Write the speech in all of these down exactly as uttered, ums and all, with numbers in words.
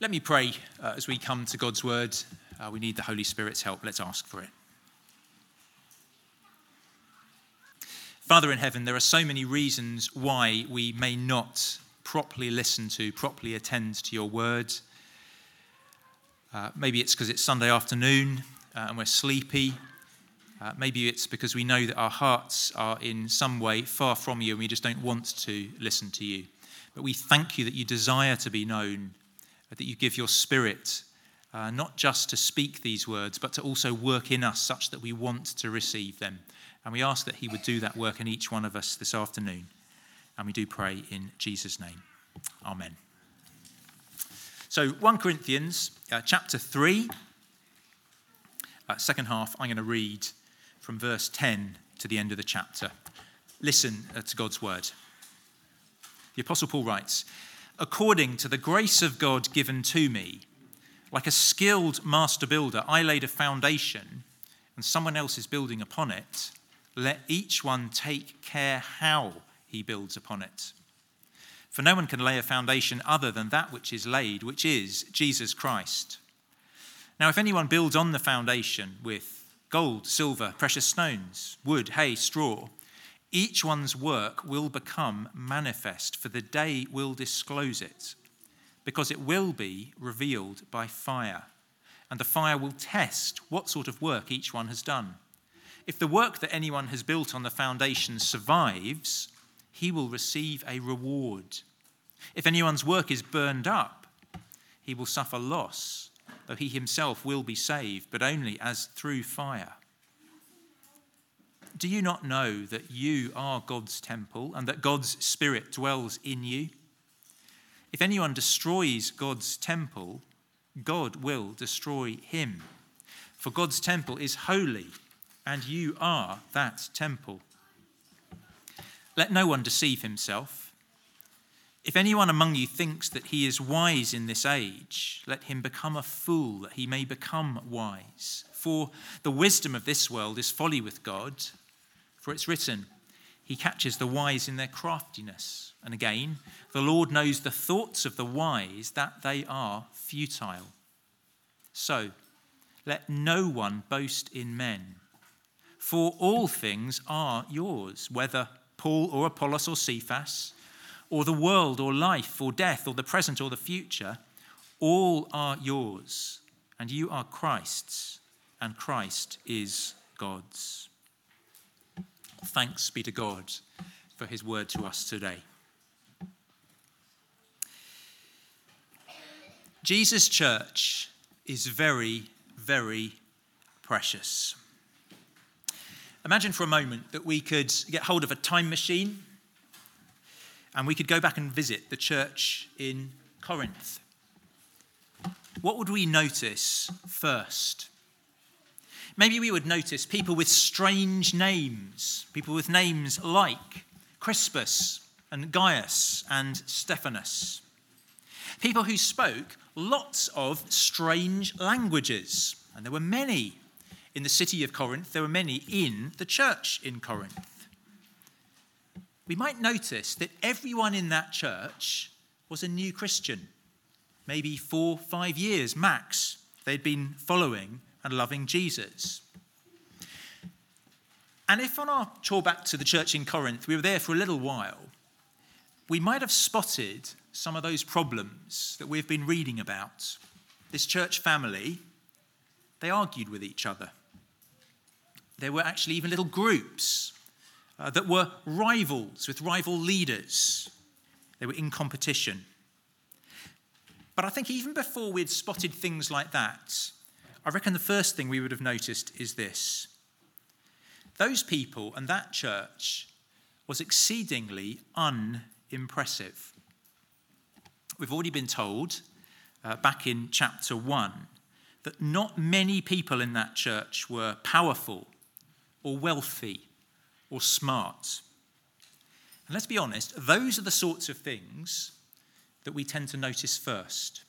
Let me pray uh, as we come to God's word. Uh, we need the Holy Spirit's help. Let's ask for it. Father in heaven, there are so many reasons why we may not properly listen to, properly attend to your word. Uh, maybe it's because it's Sunday afternoon uh, and we're sleepy. Uh, maybe it's because we know that our hearts are in some way far from you and we just don't want to listen to you. But we thank you that you desire to be known, that you give your Spirit uh, not just to speak these words, but to also work in us such that we want to receive them. And we ask that he would do that work in each one of us this afternoon. And we do pray in Jesus' name. Amen. So First Corinthians uh, chapter three, uh, second half, I'm going to read from verse ten to the end of the chapter. Listen uh, to God's word. The Apostle Paul writes, "According to the grace of God given to me, like a skilled master builder, I laid a foundation and someone else is building upon it. Let each one take care how he builds upon it. For no one can lay a foundation other than that which is laid, which is Jesus Christ. Now, if anyone builds on the foundation with gold, silver, precious stones, wood, hay, straw, each one's work will become manifest, for the day will disclose it, because it will be revealed by fire, and the fire will test what sort of work each one has done. If the work that anyone has built on the foundation survives, he will receive a reward. If anyone's work is burned up, he will suffer loss, though he himself will be saved, but only as through fire. Do you not know that you are God's temple and that God's Spirit dwells in you? If anyone destroys God's temple, God will destroy him. For God's temple is holy, and you are that temple. Let no one deceive himself. If anyone among you thinks that he is wise in this age, let him become a fool that he may become wise. For the wisdom of this world is folly with God. For it's written, he catches the wise in their craftiness. And again, the Lord knows the thoughts of the wise, that they are futile. So, let no one boast in men. For all things are yours, whether Paul or Apollos or Cephas, or the world or life or death or the present or the future, all are yours, and you are Christ's, and Christ is God's." Thanks be to God for his word to us today. Jesus' church is very, very precious. Imagine for a moment that we could get hold of a time machine and we could go back and visit the church in Corinth. What would we notice first? Maybe we would notice people with strange names, people with names like Crispus and Gaius and Stephanus. People who spoke lots of strange languages, and there were many in the city of Corinth, there were many in the church in Corinth. We might notice that everyone in that church was a new Christian, maybe four, five years max. They'd been following and loving Jesus. And if on our tour back to the church in Corinth, we were there for a little while, we might have spotted some of those problems that we've been reading about. This church family, they argued with each other. There were actually even little groups uh, that were rivals with rival leaders. They were in competition. But I think even before we'd spotted things like that, I reckon the first thing we would have noticed is this. Those people and that church was exceedingly unimpressive. We've already been told uh, back in chapter one that not many people in that church were powerful or wealthy or smart. And let's be honest, those are the sorts of things that we tend to notice first.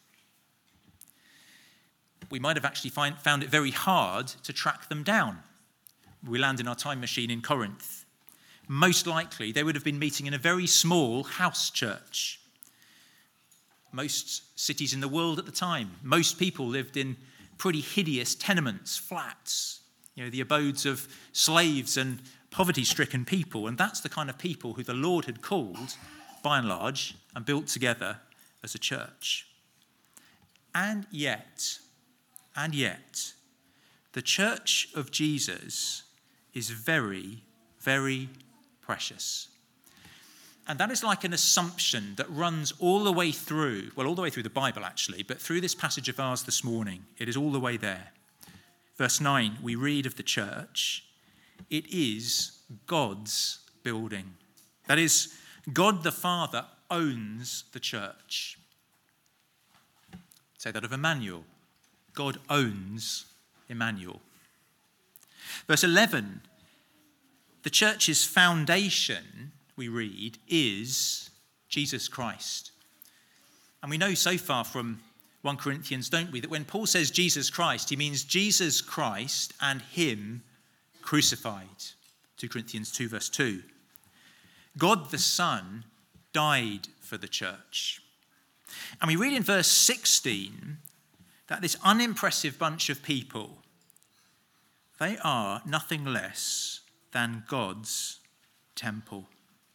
We might have actually find, found it very hard to track them down. We land in our time machine in Corinth. Most likely, they would have been meeting in a very small house church. most cities in the world at the time. Most people lived in pretty hideous tenements, flats, you know, the abodes of slaves and poverty-stricken people. And that's the kind of people who the Lord had called, by and large, and built together as a church. And yet, and yet, the church of Jesus is very, very precious. And that is like an assumption that runs all the way through, well, all the way through the Bible, actually, but through this passage of ours this morning. It is all the way there. Verse nine, we read of the church. It is God's building. That is, God the Father owns the church. Say that of Emmanuel. God owns Emmanuel. Verse eleven, the church's foundation, we read, is Jesus Christ. And we know so far from First Corinthians, don't we, that when Paul says Jesus Christ, he means Jesus Christ and him crucified. Second Corinthians two verse two. God the Son died for the church. And we read in verse sixteen that this unimpressive bunch of people, they are nothing less than God's temple.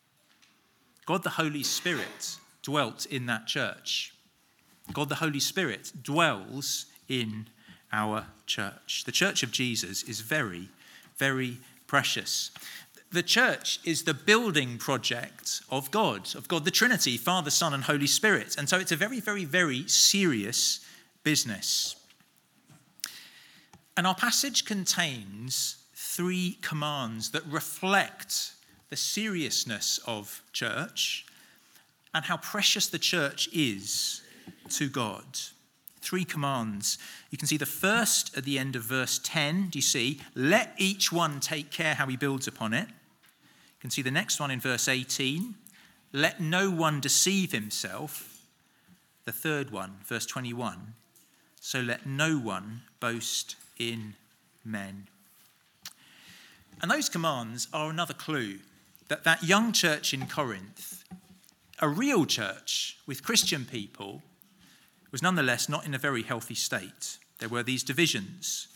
God the Holy Spirit dwelt in that church. God the Holy Spirit dwells in our church. The church of Jesus is very, very precious. The church is the building project of God, of God the Trinity, Father, Son, and Holy Spirit. And so it's a very, very, very serious business. And our passage contains three commands that reflect the seriousness of church and how precious the church is to God. Three commands. You can see the first at the end of verse ten. Do you see? Let each one take care how he builds upon it. You can see the next one in verse eighteen. Let no one deceive himself. The third one, verse twenty-one. So let no one boast in men. And those commands are another clue that that young church in Corinth, a real church with Christian people, was nonetheless not in a very healthy state. There were these divisions,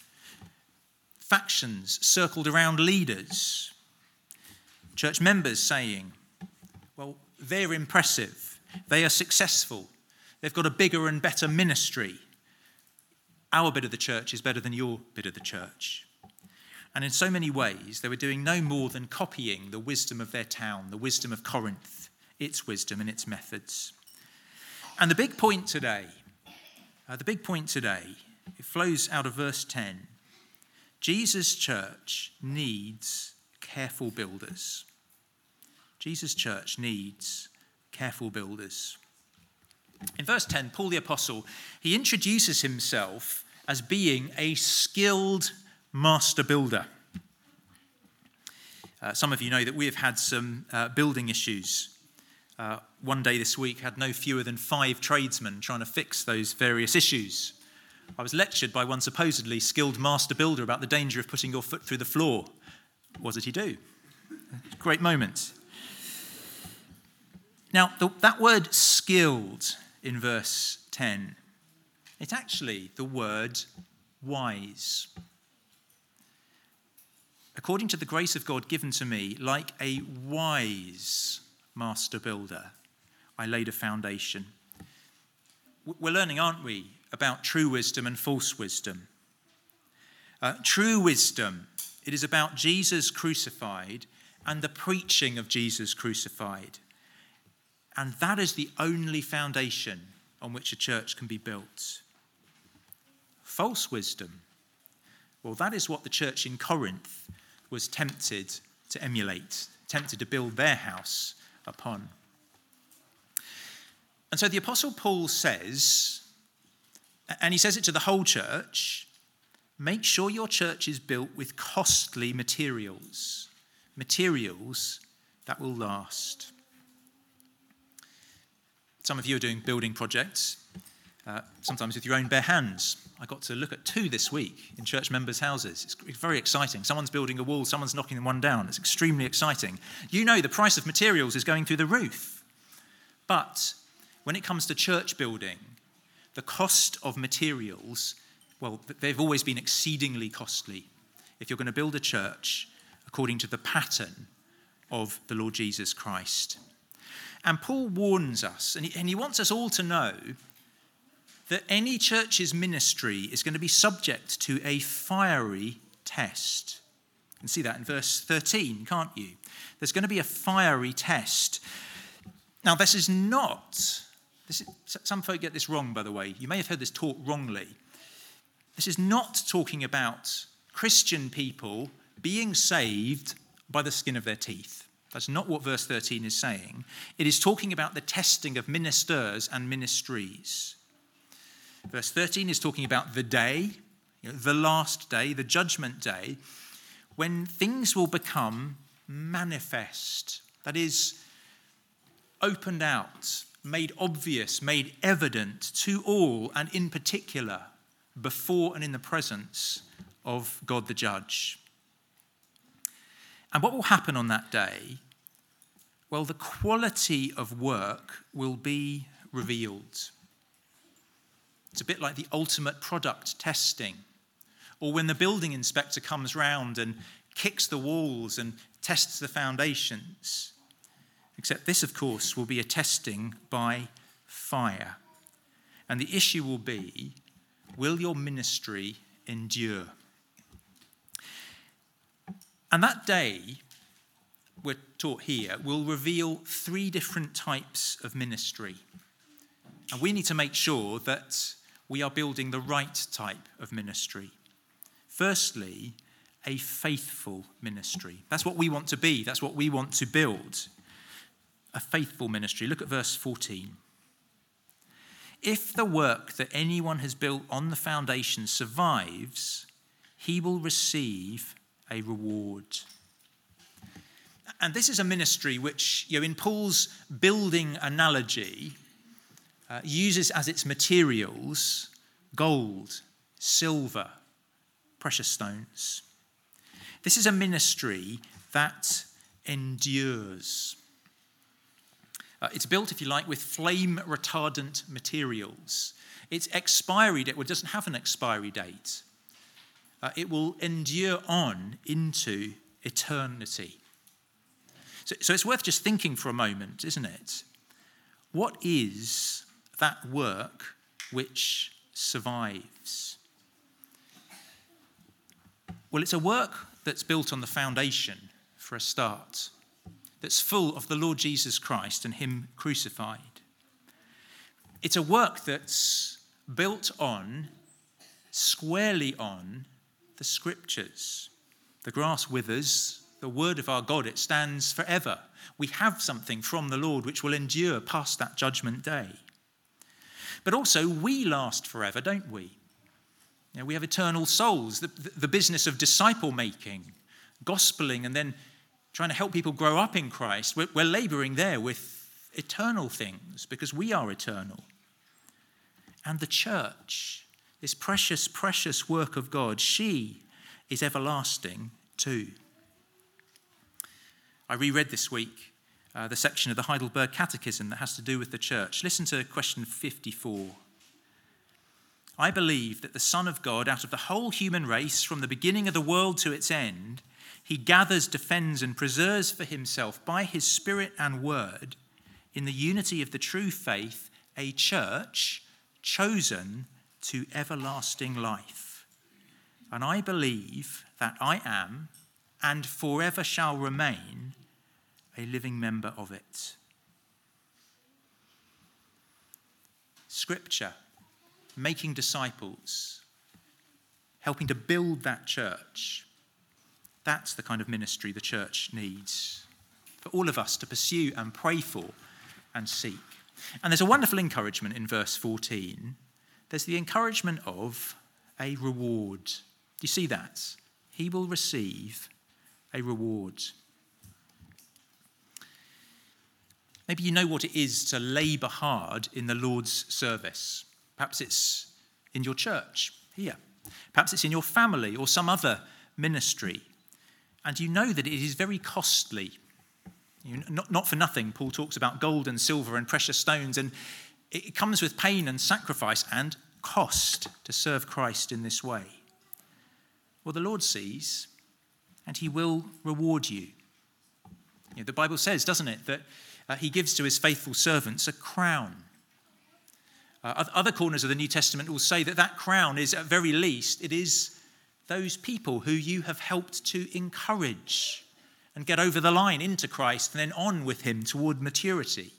factions circled around leaders, church members saying, well, they're impressive, they are successful, they've got a bigger and better ministry. Our bit of the church is better than your bit of the church. And in so many ways, they were doing no more than copying the wisdom of their town, the wisdom of Corinth, its wisdom and its methods. And the big point today, uh, the big point today, it flows out of verse ten. Jesus' church needs careful builders. Jesus' church needs careful builders. In verse ten, Paul the Apostle, he introduces himself as being a skilled master builder. Uh, some of you know that we have had some uh, building issues. Uh, one day this week had no fewer than five tradesmen trying to fix those various issues. I was lectured by one supposedly skilled master builder about the danger of putting your foot through the floor. What did he do? Great moment. Now, the, that word skilled in verse ten, it's actually the word wise. According to the grace of God given to me, like a wise master builder, I laid a foundation. We're learning, aren't we, about true wisdom and false wisdom. Uh, true wisdom, it is about Jesus crucified and the preaching of Jesus crucified. And that is the only foundation on which a church can be built. False wisdom, well, that is what the church in Corinth was tempted to emulate, tempted to build their house upon. And so the Apostle Paul says, and he says it to the whole church, make sure your church is built with costly materials, materials that will last. Some of you are doing building projects, uh, sometimes with your own bare hands. I got to look at two this week in church members' houses. It's very exciting. Someone's building a wall, someone's knocking one down. It's extremely exciting. You know the price of materials is going through the roof. But when it comes to church building, the cost of materials, well, they've always been exceedingly costly if you're going to build a church according to the pattern of the Lord Jesus Christ. And Paul warns us, and he, and he wants us all to know that any church's ministry is going to be subject to a fiery test. You can see that in verse thirteen, can't you? There's going to be a fiery test. Now, this is not, this is, some folk get this wrong, by the way. You may have heard this taught wrongly. This is not talking about Christian people being saved by the skin of their teeth. That's not what verse thirteen is saying. It is talking about the testing of ministers and ministries. Verse thirteen is talking about the day, you know, the last day, the judgment day, when things will become manifest. That is, opened out, made obvious, made evident to all, and in particular, before and in the presence of God the Judge. And what will happen on that day? Well, the quality of work will be revealed. It's a bit like the ultimate product testing, or when the building inspector comes round and kicks the walls and tests the foundations. Except this, of course, will be a testing by fire. And the issue will be, will your ministry endure? And that day, we're taught here, will reveal three different types of ministry. And we need to make sure that we are building the right type of ministry. Firstly, a faithful ministry. That's what we want to be. That's what we want to build. A faithful ministry. Look at verse fourteen. If the work that anyone has built on the foundation survives, he will receive a reward. And this is a ministry which, you know, in Paul's building analogy, uh, uses as its materials gold, silver, precious stones. This is a ministry that endures. Uh, it's built, if you like, with flame-retardant materials. Its expiry date, well, it doesn't have an expiry date. Uh, it will endure on into eternity. So, so it's worth just thinking for a moment, isn't it? What is that work which survives? Well, it's a work that's built on the foundation, for a start, that's full of the Lord Jesus Christ and him crucified. It's a work that's built on, squarely on, the Scriptures. The grass withers, the word of our God, it stands forever. We have something from the Lord which will endure past that judgment day. But also, we last forever, don't we? You know, we have eternal souls, the, the business of disciple making, gospeling, and then trying to help people grow up in Christ. We're, we're laboring there with eternal things because we are eternal. And the church, this precious, precious work of God, she is everlasting too. I reread this week uh, the section of the Heidelberg Catechism that has to do with the church. Listen to question fifty-four. I believe that the Son of God, out of the whole human race, from the beginning of the world to its end, he gathers, defends, and preserves for himself by his Spirit and word, in the unity of the true faith, a church chosen to everlasting life. And I believe that I am, and forever shall remain, a living member of it. Scripture, making disciples, helping to build that church, that's the kind of ministry the church needs for all of us to pursue and pray for and seek. And there's a wonderful encouragement in verse fourteen. There's the encouragement of a reward. Do you see that? He will receive a reward. Maybe you know what it is to labour hard in the Lord's service. Perhaps it's in your church here. Perhaps it's in your family or some other ministry. And you know that it is very costly. You know, not, not for nothing, Paul talks about gold and silver and precious stones. And It comes with pain and sacrifice and cost to serve Christ in this way. Well, the Lord sees, and he will reward you. You know, the Bible says, doesn't it, that uh, he gives to his faithful servants a crown. Uh, other corners of the New Testament will say that that crown is, at very least, it is those people who you have helped to encourage and get over the line into Christ and then on with him toward maturity.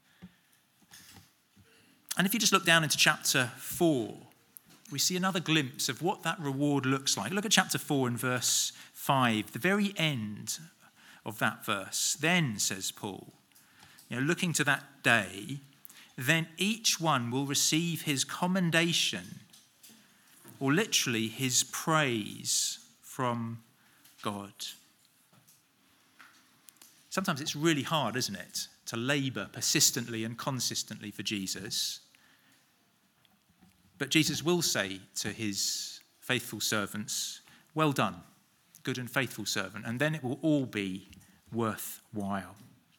And if you just look down into chapter four, we see another glimpse of what that reward looks like. Look at chapter four and verse five, the very end of that verse. Then, says Paul, you know, looking to that day, then each one will receive his commendation, or literally his praise from God. Sometimes it's really hard, isn't it, to labour persistently and consistently for Jesus. But Jesus will say to his faithful servants, well done, good and faithful servant, and then it will all be worthwhile.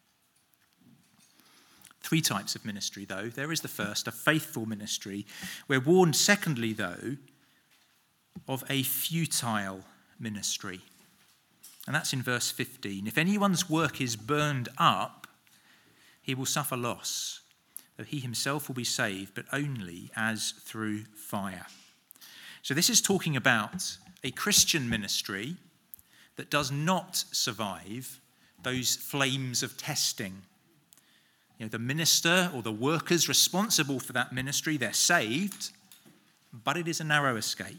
Three types of ministry, though. There is the first, a faithful ministry. We're warned, secondly, though, of a futile ministry. And that's in verse fifteen. If anyone's work is burned up, he will suffer loss, though he himself will be saved, but only as through fire. So this is talking about a Christian ministry that does not survive those flames of testing. You know, the minister or the workers responsible for that ministry, they're saved, but it is a narrow escape.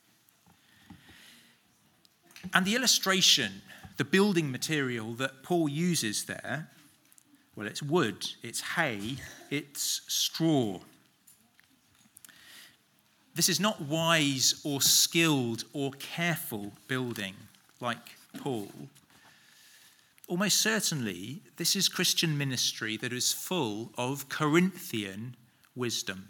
And the illustration, the building material that Paul uses there, well, it's wood, it's hay, it's straw. This is not wise or skilled or careful building like Paul. Almost certainly, this is Christian ministry that is full of Corinthian wisdom.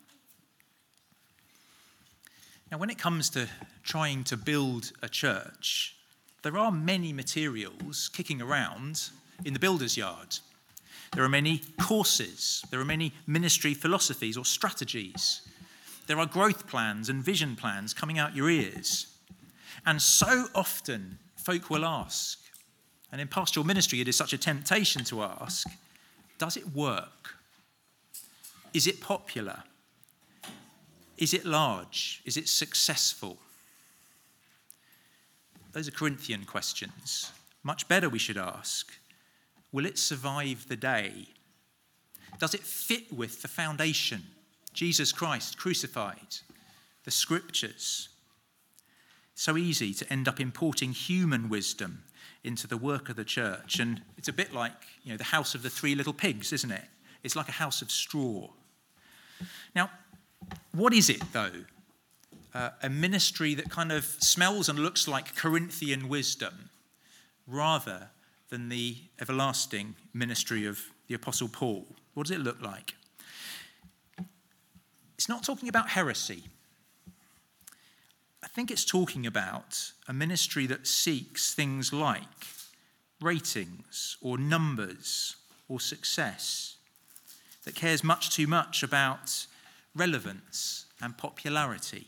Now, when it comes to trying to build a church, there are many materials kicking around in the builder's yard. There are many courses. There are many ministry philosophies or strategies. There are growth plans and vision plans coming out your ears. And so often, folk will ask, and in pastoral ministry, it is such a temptation to ask, does it work? Is it popular? Is it large? Is it successful? Those are Corinthian questions. Much better we should ask, will it survive the day? Does it fit with the foundation? Jesus Christ crucified, the scriptures. So easy to end up importing human wisdom into the work of the church. And it's a bit like, you know, the house of the three little pigs, isn't it? It's like a house of straw. Now, what is it, though? Uh, a ministry that kind of smells and looks like Corinthian wisdom rather than the everlasting ministry of the Apostle Paul. What does it look like? It's not talking about heresy. I think it's talking about a ministry that seeks things like ratings or numbers or success, that cares much too much about relevance and popularity.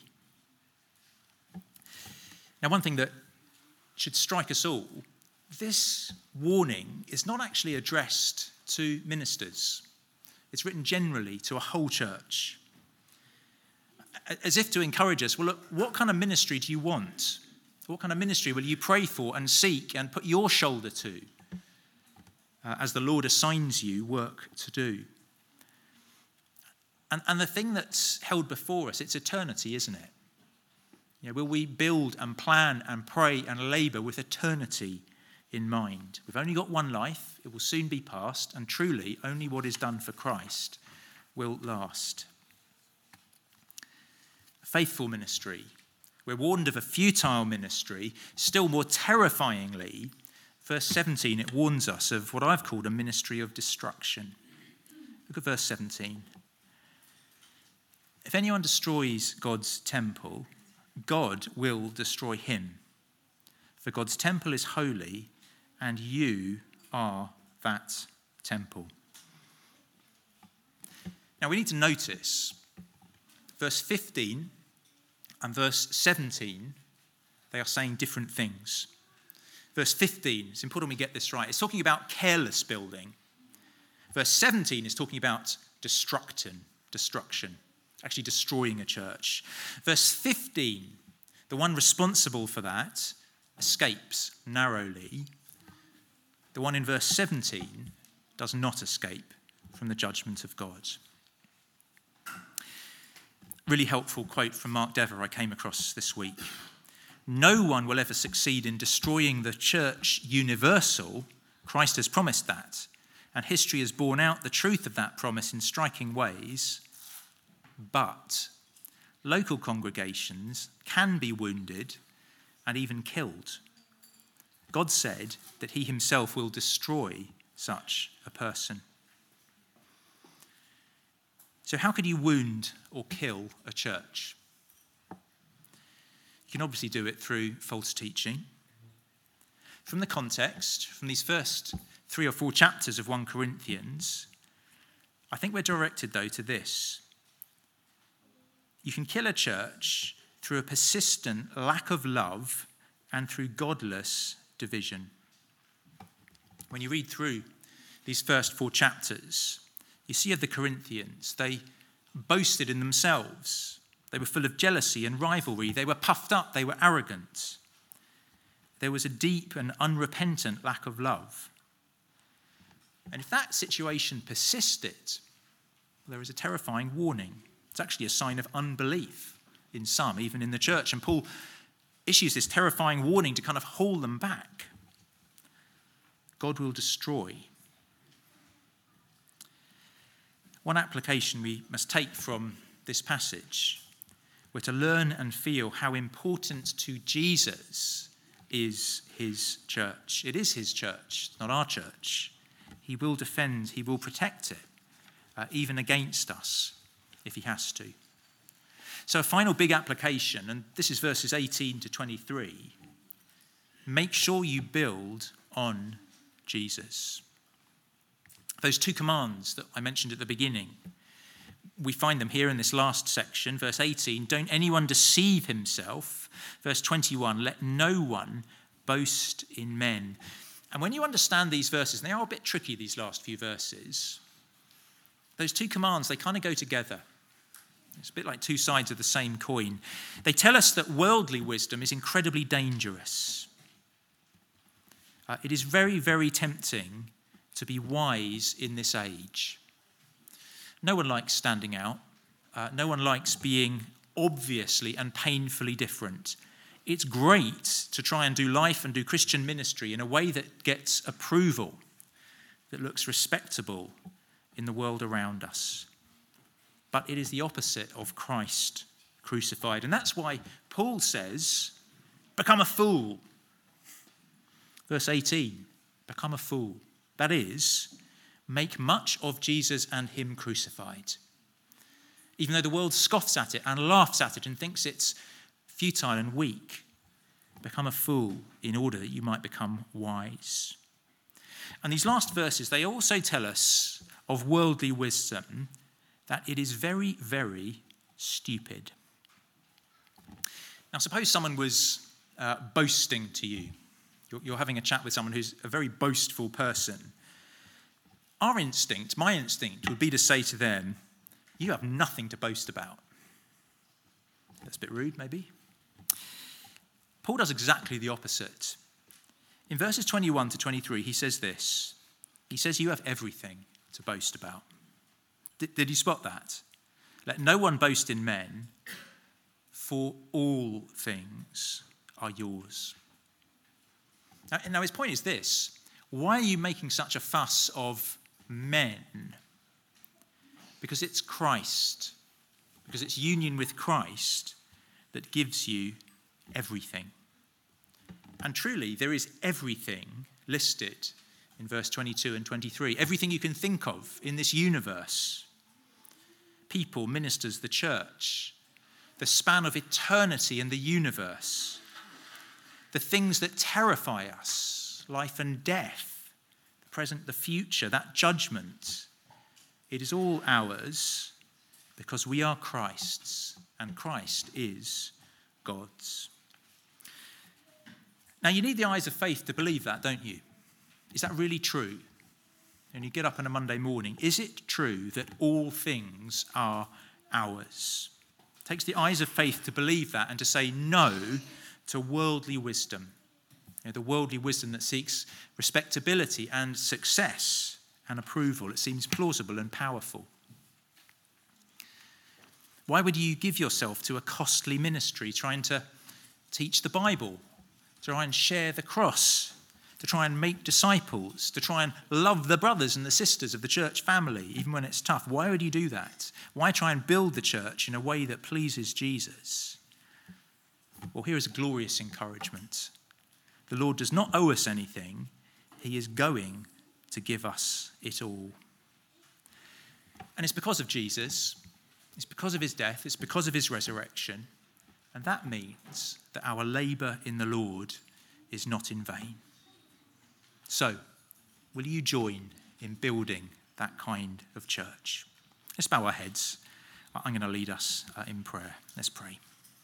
Now, one thing that should strike us all, this warning is not actually addressed to ministers. It's written generally to a whole church, as if to encourage us, well, look, what kind of ministry do you want? What kind of ministry will you pray for and seek and put your shoulder to uh, as the Lord assigns you work to do? And, and the thing that's held before us, it's eternity, isn't it? You know, will we build and plan and pray and labour with eternity in mind? We've only got one life, it will soon be past, and truly only what is done for Christ will last. Faithful ministry. We're warned of a futile ministry. Still more terrifyingly, verse seventeen, it warns us of what I've called a ministry of destruction. Look at verse seventeen. If anyone destroys God's temple, God will destroy him. For God's temple is holy, and you are that temple. Now we need to notice verse fifteen and verse seventeen, they are saying different things. Verse fifteen, it's important we get this right. It's talking about careless building. Verse seventeen is talking about destruction, destruction, actually destroying a church. Verse fifteen, the one responsible for that escapes narrowly. The one in verse seventeen does not escape from the judgment of God. Really helpful quote from Mark Dever I came across this week. No one will ever succeed in destroying the church universal. Christ has promised that, and history has borne out the truth of that promise in striking ways. But local congregations can be wounded and even killed. God said that he himself will destroy such a person. So how could you wound or kill a church? You can obviously do it through false teaching. From the context, from these first three or four chapters of First Corinthians, I think we're directed, though, to this. You can kill a church through a persistent lack of love and through godless division. When you read through these first four chapters, you see of the Corinthians, they boasted in themselves. They were full of jealousy and rivalry. They were puffed up. They were arrogant. There was a deep and unrepentant lack of love. And if that situation persisted, there is a terrifying warning. It's actually a sign of unbelief in some, even in the church. And Paul issues this terrifying warning to kind of hold them back. God will destroy. One application we must take from this passage, we're to learn and feel how important to Jesus is his church. It is his church, it's not our church. He will defend, he will protect it, uh, even against us, if he has to. So a final big application, and this is verses eighteen to twenty-three. Make sure you build on Jesus. Those two commands that I mentioned at the beginning, we find them here in this last section. Verse eighteen, don't anyone deceive himself. Verse twenty-one, let no one boast in men. And when you understand these verses, and they are a bit tricky, these last few verses, those two commands, they kind of go together. It's a bit like two sides of the same coin. They tell us that worldly wisdom is incredibly dangerous. Uh, it is very, very tempting to be wise in this age. No one likes standing out. Uh, no one likes being obviously and painfully different. It's great to try and do life and do Christian ministry in a way that gets approval, that looks respectable in the world around us. But it is the opposite of Christ crucified. And that's why Paul says, become a fool. Verse eighteen, become a fool. That is, make much of Jesus and him crucified. Even though the world scoffs at it and laughs at it and thinks it's futile and weak, become a fool in order that you might become wise. And these last verses, they also tell us of worldly wisdom that it is very, very stupid. Now, suppose someone was uh, boasting to you. You're, you're having a chat with someone who's a very boastful person. Our instinct, my instinct, would be to say to them, you have nothing to boast about. That's a bit rude, maybe. Paul does exactly the opposite. In verses twenty-one to twenty-three, he says this. He says, you have everything to boast about. Did, did you spot that? Let no one boast in men, for all things are yours. Now, now his point is this. Why are you making such a fuss of men? Because it's Christ, because it's union with Christ that gives you everything. And truly, there is everything listed in verse twenty-two and twenty-three. Everything you can think of in this universe. People, ministers, the church, the span of eternity and the universe, the things that terrify us, life and death, the present, the future, that judgment. It is all ours because we are Christ's and Christ is God's. Now, you need the eyes of faith to believe that, don't you? Is that really true? And you get up on a Monday morning, is it true that all things are ours? It takes the eyes of faith to believe that and to say no to worldly wisdom. You know, the worldly wisdom that seeks respectability and success and approval. It seems plausible and powerful. Why would you give yourself to a costly ministry trying to teach the Bible, to try and share the cross, to try and make disciples, to try and love the brothers and the sisters of the church family, even when it's tough? Why would you do that? Why try and build the church in a way that pleases Jesus? Well, here is a glorious encouragement. The Lord does not owe us anything. He is going to give us it all. And it's because of Jesus. It's because of his death. It's because of his resurrection. And that means that our labour in the Lord is not in vain. So, will you join in building that kind of church? Let's bow our heads. I'm going to lead us uh, in prayer. Let's pray.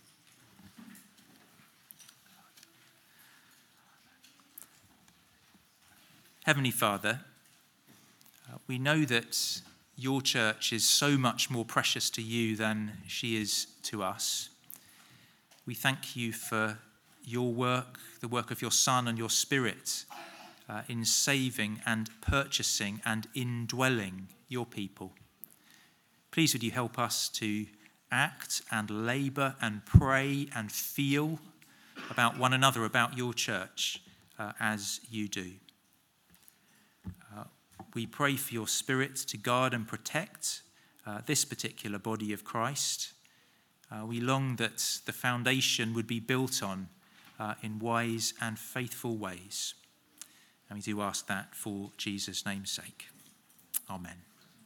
Heavenly Father, uh, we know that your church is so much more precious to you than she is to us. We thank you for your work, the work of your Son and your Spirit uh, in saving and purchasing and indwelling your people. Please would you help us to act and labour and pray and feel about one another, about your church, uh, as you do. Uh, we pray for your Spirit to guard and protect uh, this particular body of Christ. Uh, we long that the foundation would be built on uh, in wise and faithful ways. And we do ask that for Jesus' name's sake. Amen.